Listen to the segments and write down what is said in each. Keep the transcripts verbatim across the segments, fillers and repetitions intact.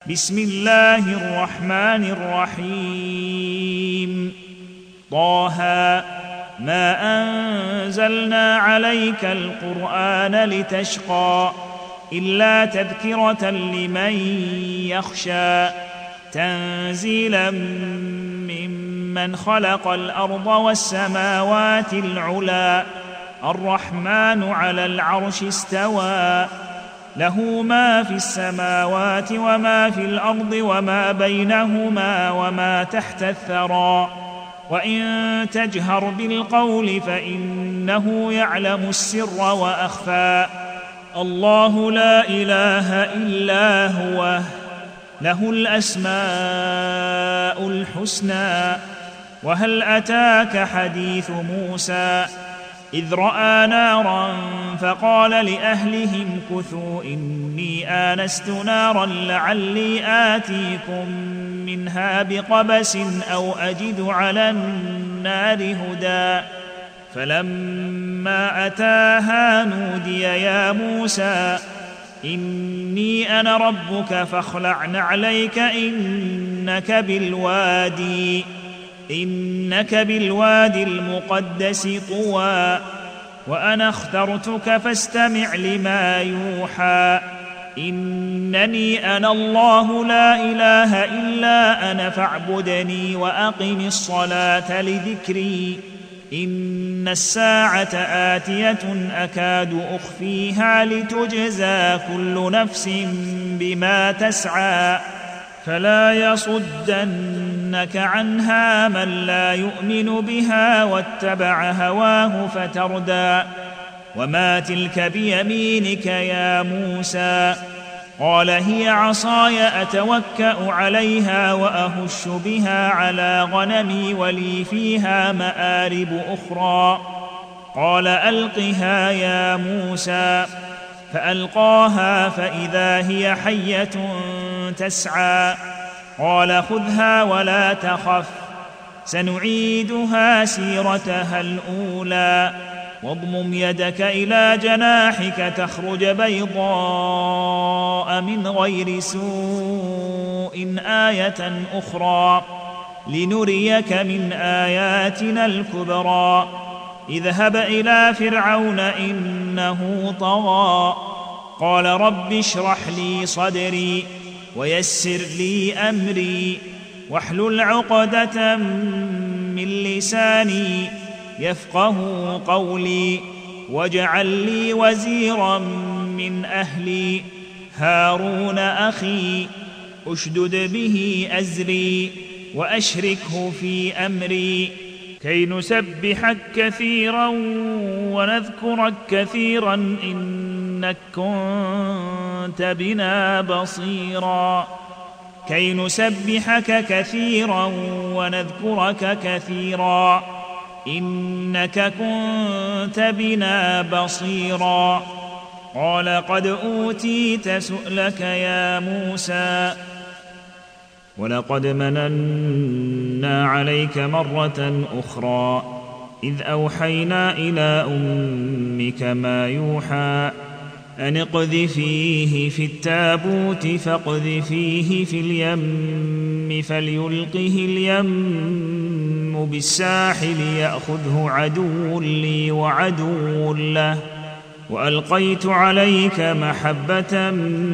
بسم الله الرحمن الرحيم طه ما أنزلنا عليك القرآن لتشقى إلا تذكرة لمن يخشى تنزيلا ممن خلق الأرض والسماوات العلى الرحمن على العرش استوى له ما في السماوات وما في الأرض وما بينهما وما تحت الثرى وإن تجهر بالقول فإنه يعلم السر وأخفى الله لا إله إلا هو له الأسماء الحسنى وهل أتاك حديث موسى إذ رأى نارا فقال لأهلهم كثوا إني آنست نارا لعلي آتيكم منها بقبس أو أجد على النار هدى فلما أتاها نودي يا موسى إني أنا ربك فاخلع نعليك إنك بالوادي إنك بالوادي المقدس طوى وأنا اخترتك فاستمع لما يوحى إنني أنا الله لا إله إلا أنا فاعبدني وأقم الصلاة لذكري إن الساعة آتية أكاد أخفيها لتجزى كل نفس بما تسعى فلا يصدنك عنها من لا يؤمن بها واتبع هواه فتردى وما تلك بيمينك يا موسى قال هي عصاي أتوكأ عليها وأهش بها على غنمي ولي فيها مآرب أخرى قال ألقها يا موسى فألقاها فإذا هي حية تسعى قال خذها ولا تخف سنعيدها سيرتها الأولى واضمم يدك إلى جناحك تخرج بيضاء من غير سوء آية أخرى لنريك من آياتنا الكبرى اذهب إلى فرعون إنه طغى قال رب اشرح لي صدري ويسر لي أمري واحلل عقدة من لساني يفقه قولي واجعل لي وزيرا من أهلي هارون أخي أشدد به أزري وأشركه في أمري كي نسبحك كثيرا ونذكرك كثيرا إنك كنت بنا بصيرا كي نسبحك كثيرا ونذكرك كثيرا إنك كنت بنا بصيرا قال قد أوتيت سؤلك يا موسى ولقد مننا عليك مرة أخرى إذ أوحينا إلى أمك ما يوحى أن اقذفيه في التابوت فاقذفيه في اليم فليلقه اليم بالساحل يأخذه عدو لي وعدو له وألقيت عليك محبة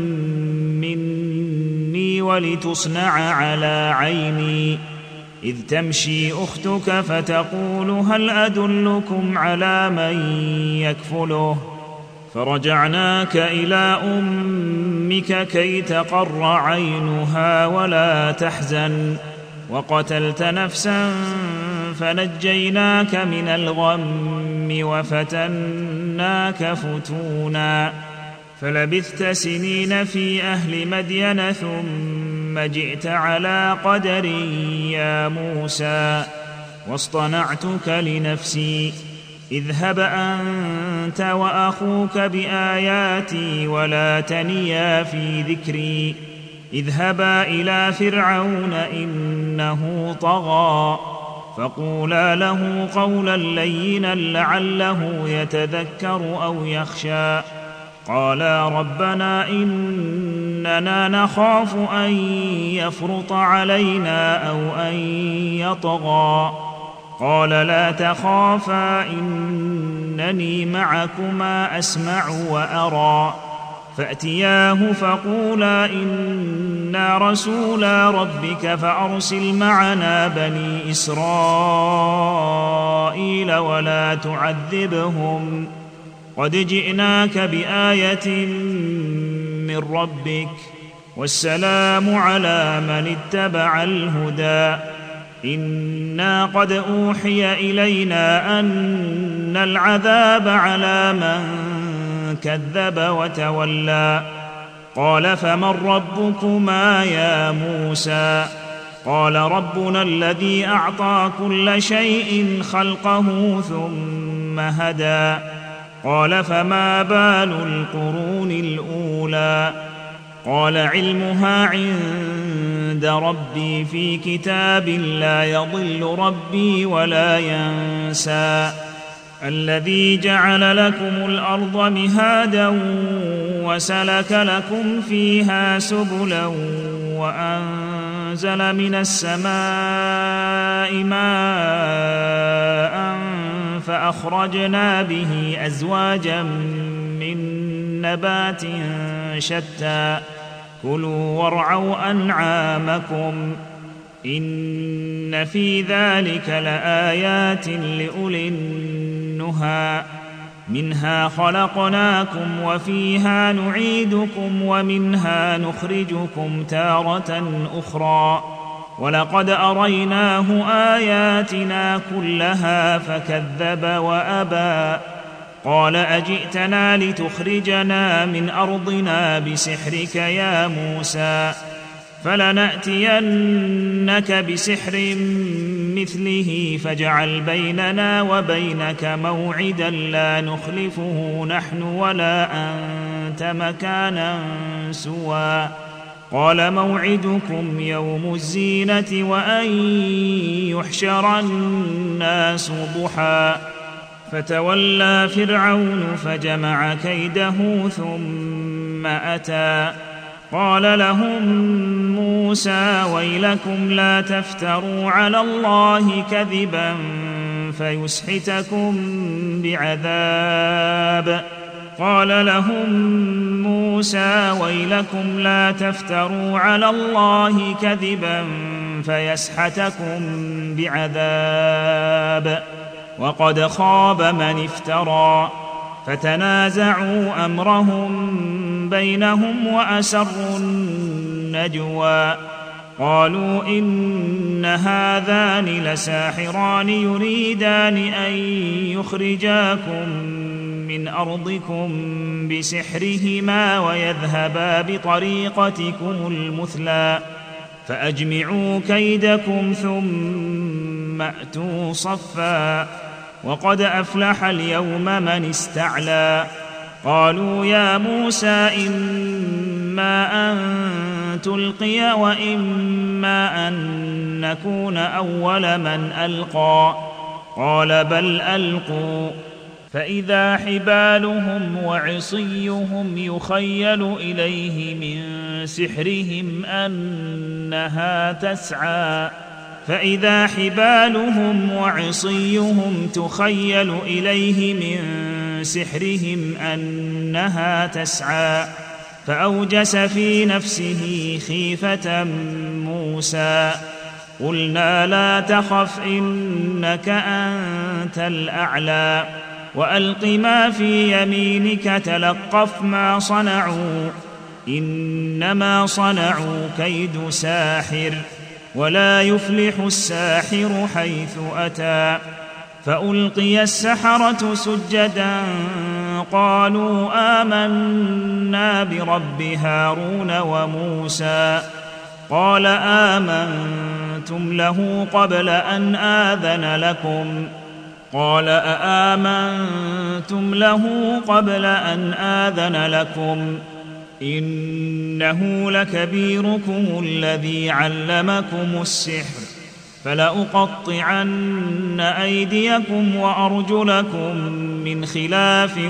مني ولتصنع على عيني إذ تمشي أختك فتقول هل أدلكم على من يكفله فرجعناك إلى أمك كي تقر عينها ولا تحزن وقتلت نفسا فنجيناك من الغم وفتناك فتونا فلبثت سنين في أهل مدين ثم جئت على قدر يا موسى واصطنعتك لنفسي اذهب أنت وأخوك بآياتي ولا تنيا في ذكري اذهبا إلى فرعون إنه طغى فقولا له قولا لينا لعله يتذكر أو يخشى قالا ربنا إننا إننا نخاف أن يفرط علينا أو أن يطغى. قال لا تخافا إنني معكما أسمع وأرى. فأتياه فقولا إنا رسولا ربك فأرسل معنا بني إسرائيل ولا تعذبهم قد جئناك بآية من ربك والسلام على من اتبع الهدى. إنا قد أوحي إلينا أن العذاب على من كذب وتولى. قال فمن ربكما يا موسى؟ قال ربنا الذي أعطى كل شيء خلقه ثم هدى. قال فما بال القرون الأولى؟ قال علمها عند ربي في كتاب لا يضل ربي ولا ينسى. الذي جعل لكم الأرض مهادا وسلك لكم فيها سبلا وأنزل من السماء ماء فأخرجنا به أزواجا من نبات شتى كلوا وارعوا أنعامكم إن في ذلك لآيات لأولي النهى. منها خلقناكم وفيها نعيدكم ومنها نخرجكم تارة أخرى. ولقد أريناه آياتنا كلها فكذب وأبى. قال أجئتنا لتخرجنا من أرضنا بسحرك يا موسى؟ فلنأتينك بسحر مثله فاجعل بيننا وبينك موعدا لا نخلفه نحن ولا أنت مكانا سوى. قال موعدكم يوم الزينة وأن يحشر الناس ضحى. فتولى فرعون فجمع كيده ثم أتى. قال لهم موسى ويلكم لا تفتروا على الله كذبا فيسحتكم بعذاب. قال لهم موسى ويلكم لا تفتروا على الله كذبا فيسحتكم بعذاب وقد خاب من افترى. فتنازعوا أمرهم بينهم وأسروا النجوى. قالوا إن هذان لساحران يريدان أن يخرجاكم من أرضكم بسحرهما ويذهبا بطريقتكم المثلى فأجمعوا كيدكم ثم أتوا صفا وقد أفلح اليوم من استعلى. قالوا يا موسى إما أن تلقي وإما أن نكون أول من ألقى. قال بل ألقوا فإذا حبالهم وعصيهم يخيل إليه من سحرهم أنها تسعى فإذا حبالهم وعصيهم تخيل إليه من سحرهم أنها تسعى فأوجس في نفسه خيفة موسى. قلنا لا تخف إنك أنت الأعلى وألق ما في يمينك تلقف ما صنعوا إنما صنعوا كيد ساحر ولا يفلح الساحر حيث أتى. فألقي السحرة سجدا قالوا آمنا برب هارون وموسى. قال آمنتم له قبل أن آذن لكم قال أآمنتم له قبل أن آذن لكم إنه لكبيركم الذي علمكم السحر فلأقطعن أيديكم وأرجلكم من خلاف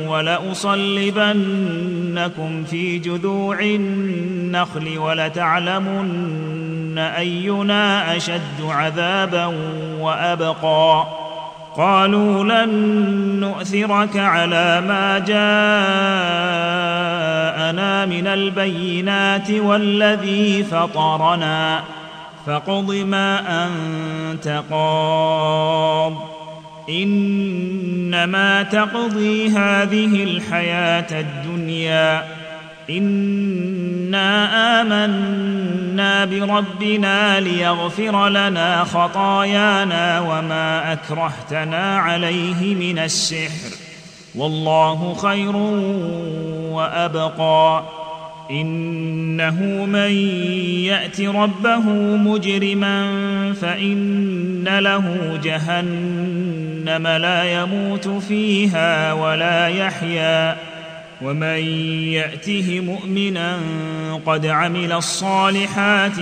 ولأصلبنكم في جذوع النخل ولتعلمن أينا أشد عذابا وأبقى قالوا لن نؤثرك على ما جاءنا من البينات والذي فطرنا فاقض ما أنت قاض إنما تقضي هذه الحياة الدنيا إنا آمنا بربنا ليغفر لنا خطايانا وما أكرهتنا عليه من السحر والله خير وأبقى إنه من يأت ربه مجرما فإن له جهنم لا يموت فيها ولا يحيا ومن يأته مؤمنا قد عمل الصالحات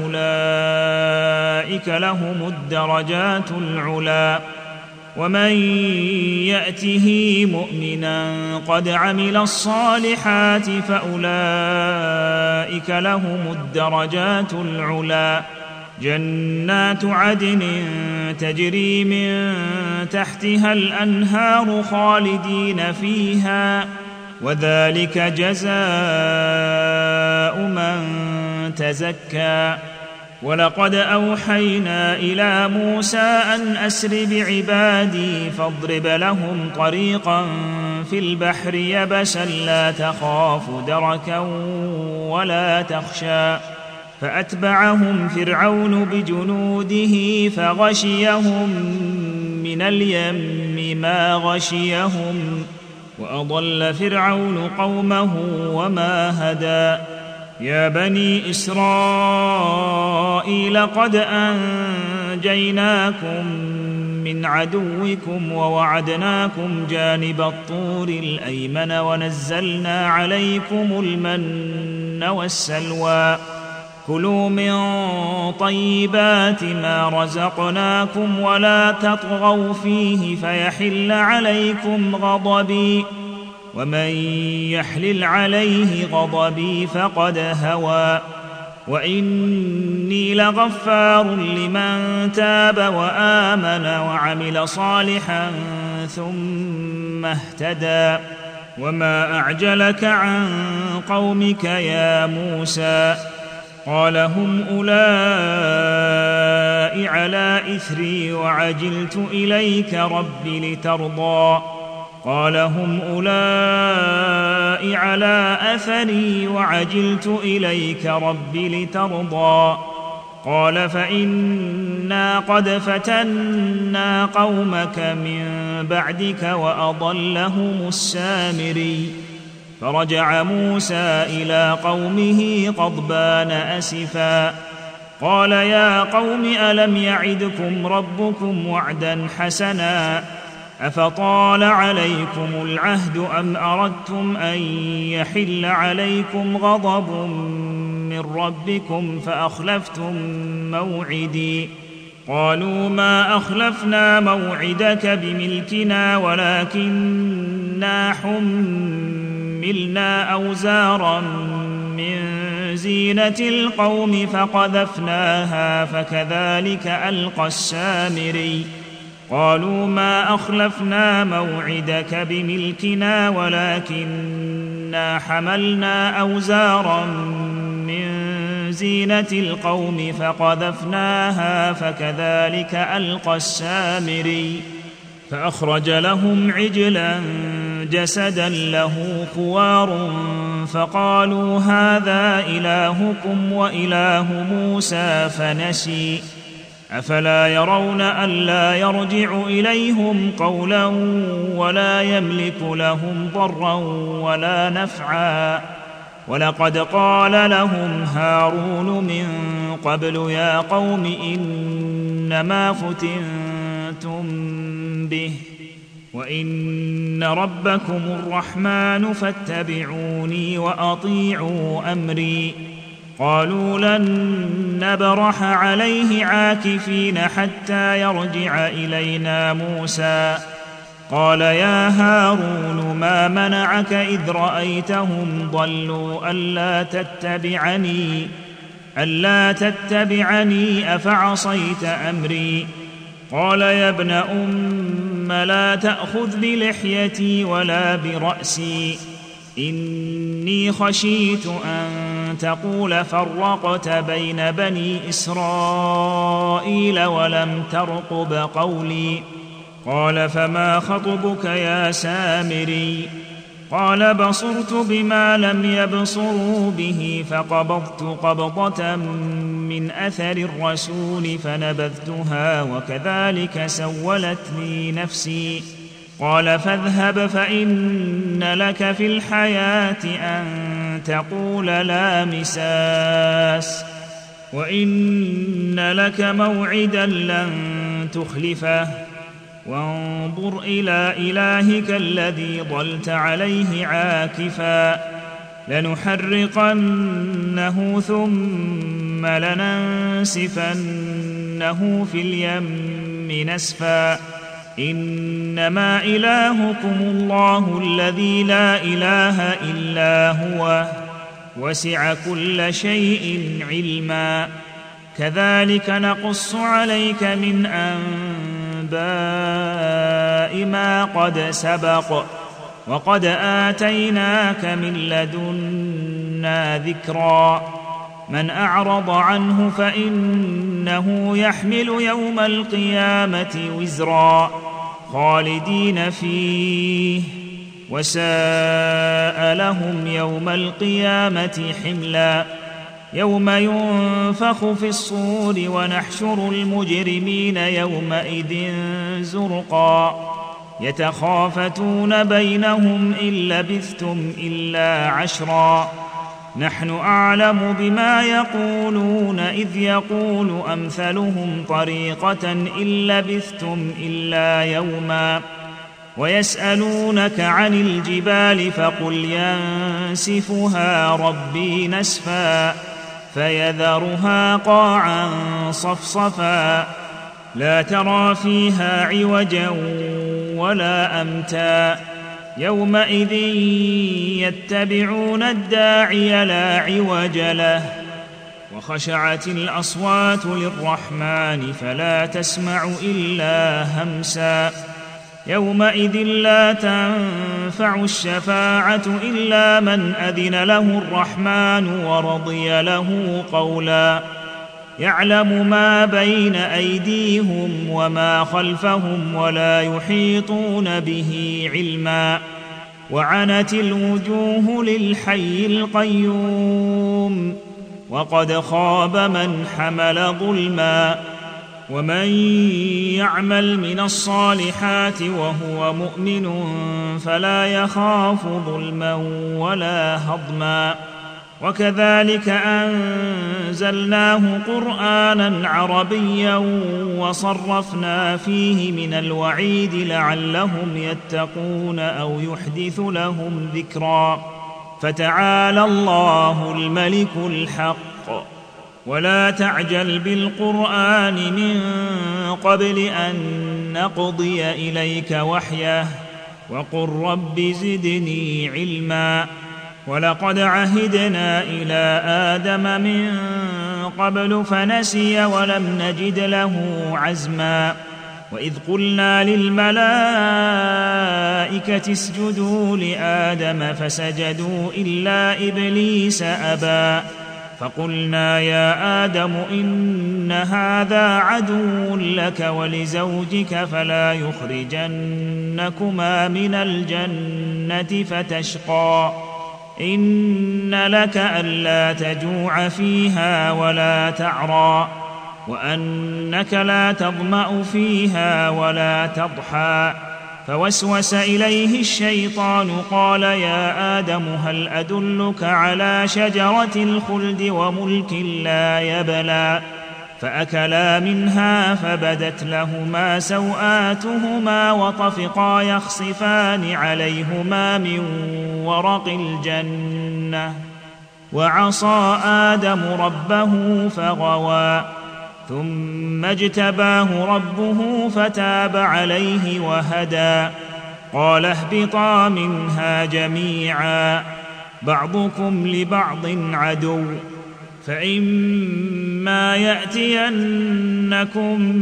فأولئك لهم الدرجات العلى ومن يأته مؤمنا قد عمل الصالحات فأولئك لهم الدرجات العلى جنات عدن تجري من تحتها الأنهار خالدين فيها وذلك جزاء من تزكى ولقد أوحينا إلى موسى أن أسر بعبادي فاضرب لهم طريقا في البحر يبسا لا تخاف دركا ولا تخشى فأتبعهم فرعون بجنوده فغشيهم من اليم ما غشيهم وأضل فرعون قومه وما هدى يا بني إسرائيل قد أنجيناكم من عدوكم ووعدناكم جانب الطور الأيمن ونزلنا عليكم المن والسلوى كلوا من طيبات ما رزقناكم ولا تطغوا فيه فيحل عليكم غضبي ومن يحلل عليه غضبي فقد هوى وإني لغفار لمن تاب وآمن وعمل صالحا ثم اهتدى وما أعجلك عن قومك يا موسى قال هم أولئك على إثري وعجلت إليك رب لترضى قال هم أولئك على أثري وعجلت إليك رب لترضى قال فإنا قد فتنا قومك من بعدك وأضلهم السامري فرجع موسى إلى قومه غضبان أسفا قال يا قوم ألم يعدكم ربكم وعدا حسنا أفطال عليكم العهد أم أردتم أن يحل عليكم غضب من ربكم فأخلفتم موعدي قالوا ما أخلفنا موعدك بملكنا ولكننا حملنا أوزارا من زينة القوم فقذفناها فكذلك ألقى السامري قالوا ما أخلفنا موعدك بملكنا ولكننا حملنا أوزارا من زينة القوم فقذفناها فكذلك ألقى السامري فأخرج لهم عجلا جسدا له خوار فقالوا هذا إلهكم وإله موسى فنسي أفلا يرون ألا يرجع إليهم قولا ولا يملك لهم ضرا ولا نفعا ولقد قال لهم هارون من قبل يا قوم إنما فتنتم به وإن ربكم الرحمن فاتبعوني وأطيعوا أمري قالوا لن نبرح عليه عاكفين حتى يرجع إلينا موسى قال يا هارون ما منعك إذ رأيتهم ضلوا ألا تتبعني ألا تتبعني أفعصيت أمري قال يا ابن أم لا تأخذ بلحيتي ولا برأسي إني خشيت أن تقول فرقت بين بني إسرائيل ولم ترقب قولي قال فما خطبك يا سامري قال بصرت بما لم يبصروا به فقبضت قبضة من أثر الرسول فنبذتها وكذلك سولت لي نفسي قال فاذهب فإن لك في الحياة أن تقول لا مساس وإن لك موعدا لن تخلفه وانظر إلى إلهك الذي ظلت عليه عاكفا لنحرقنه ثم لننسفنه في اليم نسفا إنما إلهكم الله الذي لا إله إلا هو وسع كل شيء علما كذلك نقص عليك من أنباء ما قد سبق وقد آتيناك من لدنا ذكرا من أعرض عنه فإنه يحمل يوم القيامة وزرا خالدين فيه وساء لهم يوم القيامة حملا يوم ينفخ في الصور ونحشر المجرمين يومئذ زرقا يتخافتون بينهم إن لبثتم إلا عشرا نحن أعلم بما يقولون إذ يقول أمثلهم طريقة إن لبثتم إلا يوما ويسألونك عن الجبال فقل ينسفها ربي نسفا فيذرها قاعا صفصفا لا ترى فيها عوجا ولا أمتا يومئذ يتبعون الداعي لا عوج له وخشعت الأصوات للرحمن فلا تسمع إلا همسا يومئذ لا تنفع الشفاعة إلا من أذن له الرحمن ورضي له قولا يعلم ما بين أيديهم وما خلفهم ولا يحيطون به علما وعنت الوجوه للحي القيوم وقد خاب من حمل ظلما ومن يعمل من الصالحات وهو مؤمن فلا يخاف ظلما ولا هضما وكذلك أنزلناه قرآنا عربيا وصرفنا فيه من الوعيد لعلهم يتقون أو يحدث لهم ذكرا فتعالى الله الملك الحق ولا تعجل بالقرآن من قبل أن نقضي إليك وحيه وقل رب زدني علما ولقد عهدنا إلى آدم من قبل فنسي ولم نجد له عزما وإذ قلنا للملائكة اسجدوا لآدم فسجدوا إلا إبليس أبى فقلنا يا آدم إن هذا عدو لك ولزوجك فلا يخرجنكما من الجنة فتشقى إن لك ألا تجوع فيها ولا تعرى وأنك لا تظمأ فيها ولا تضحى فوسوس إليه الشيطان قال يا آدم هل أدلك على شجرة الخلد وملك لا يبلى فأكلا منها فبدت لهما سوآتهما وطفقا يخصفان عليهما من ورق الجنة وعصى آدم ربه فغوى ثم اجتباه ربه فتاب عليه وهدى قال اهبطا منها جميعا بعضكم لبعض عدو فإما يأتينكم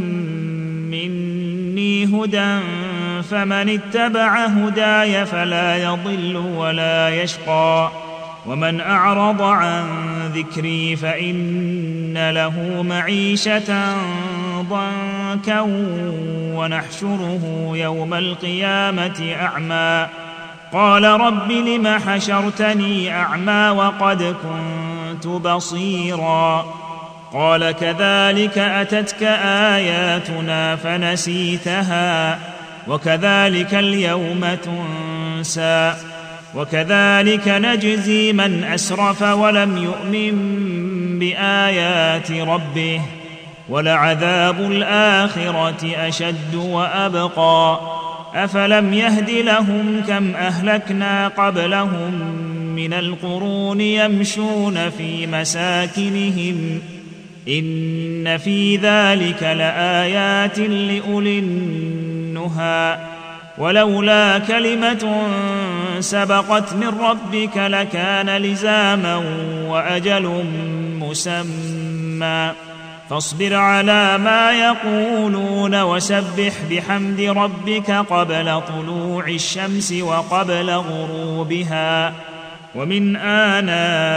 مني هدى فمن اتبع هداي فلا يضل ولا يشقى ومن أعرض عن ذكري فإن له معيشة ضنكا ونحشره يوم القيامة أعمى قال رب لم حشرتني أعمى وقد كنت بصيرا قال كذلك أتتك آياتنا فنسيتها وكذلك اليوم تنسى وكذلك نجزي من أسرف ولم يؤمن بآيات ربه ولعذاب الآخرة أشد وأبقى أفلم يهد لهم كم أهلكنا قبلهم من القرون يمشون في مساكنهم إن في ذلك لآيات لأولي النهى ولولا كلمة سبقت من ربك لكان لزاما وأجل مسمى فاصبر على ما يقولون وسبح بحمد ربك قبل طلوع الشمس وقبل غروبها ومن آناء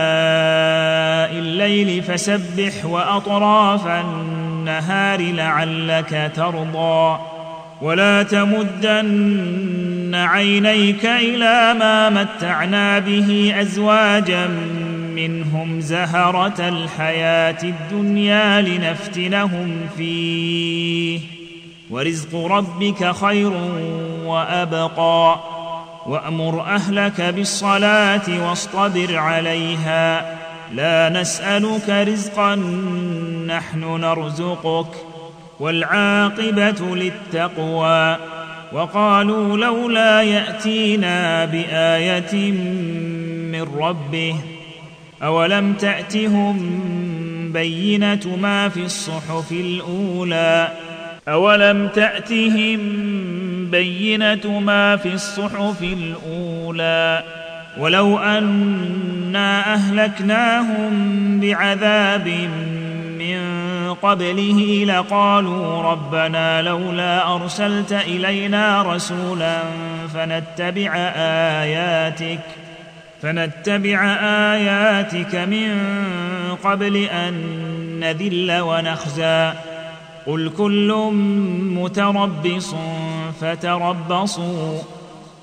الليل فسبح وأطراف النهار لعلك ترضى ولا تمدن عينيك إلى ما متعنا به أزواجا منهم زهرة الحياة الدنيا لنفتنهم فيه ورزق ربك خير وأبقى وأمر أهلك بالصلاة واصطبر عليها لا نسألك رزقا نحن نرزقك والعاقبة للتقوى وقالوا لولا يأتينا بآية من ربه أولم تأتهم بينة ما في الصحف الأولى أولم تأتهم بينة ما في الصحف الأولى ولو أنا أهلكناهم بعذاب من قبله لقالوا ربنا لولا أرسلت إلينا رسولا فنتبع آياتك فنتبع آياتك من قبل أن نذل ونخزى قل كل متربص فتربصوا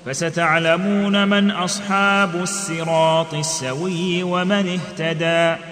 فستعلمون من أصحاب الصراط السوي ومن اهتدى